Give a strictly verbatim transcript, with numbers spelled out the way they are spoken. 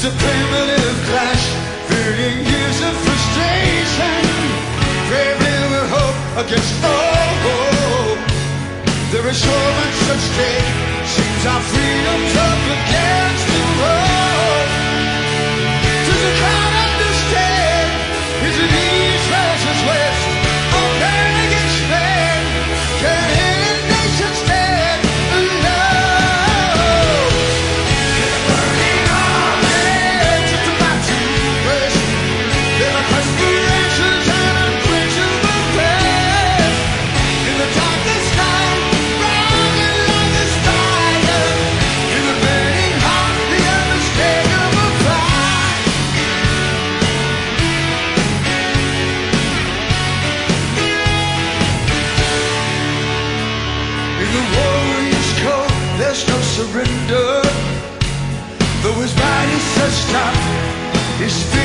It's a primitive clash, feeling years of frustration, bravely with hope against all hope. There is so much at stake, seems our freedom's up against the road. Does the crowd understand? Is it east versus west? Or man against man? Can any nation stand alone? It's burning our heads, it's about to burst. There are conspirations and unquenchable thirst. In the darkest night, burning like a fire. In the burning heart, the unmistakable fire. In the warrior's code, there's no surrender. Though his body says stop, his feet